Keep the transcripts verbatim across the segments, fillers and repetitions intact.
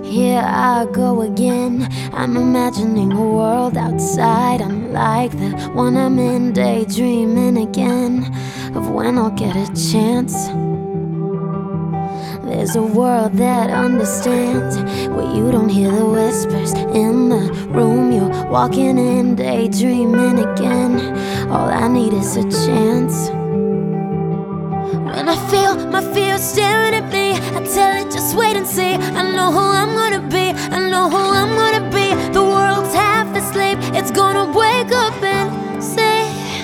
Here I go again. I'm imagining a world outside unlike the one I'm in, daydreaming again of when I'll get a chance. There's a world that understands, where you don't hear the whispers in the room you're walking in, daydreaming again. All I need is a chance. When I feel my fear staring at me, I tell it just wait and see. I know who I'm gonna be, I know who I'm gonna be. The world's half asleep, it's gonna wake up and say,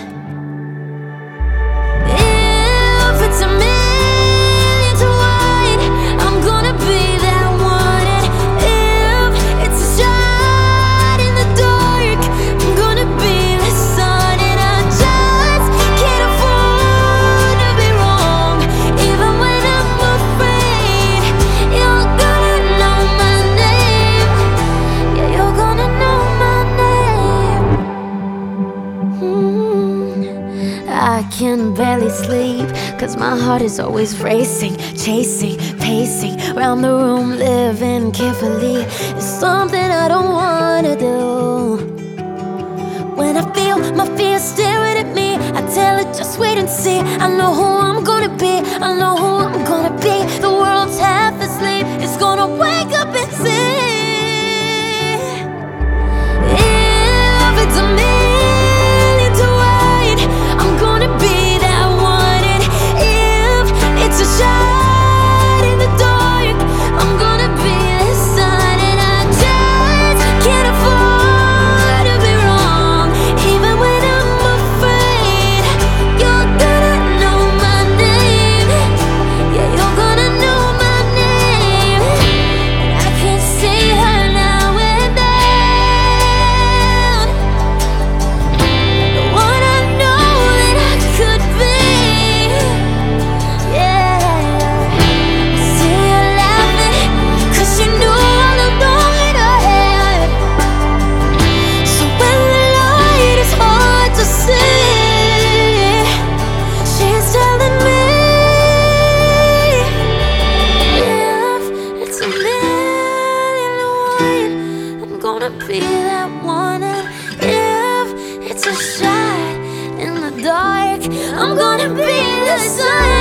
if it's a million to one, I'm gonna be that one. And if it's a shot in the dark, I'm gonna be the sun. And I just can't afford to be wrong, even when I'm afraid. You're gonna know my name, yeah, you're gonna know my name. mm. I can barely sleep, cause my heart is always racing, chasing, pacing round the room, living carefully. It's something I don't wanna do. When I feel my fear staring at me, I tell it just wait and see. I know who I'm gonna be, I know who I'm gonna be. The world's half asleep, it's gonna wake up and see, if it's a million to one, I'm gonna be that one. And if it's a shot in the dark, I'm gonna be the sun. And I just can't afford to be wrong, even when I'm afraid. You're gonna know my name, yeah, you're gonna know my name. And I can see her now and then, the one I know that I could be. Yeah, I see her laughing, cause she knew all along in her head. So when the light is hard to see, she's telling me, if it's a million to one, I'm gonna be that one. And if it's a shot in the dark, I'm gonna be the sun.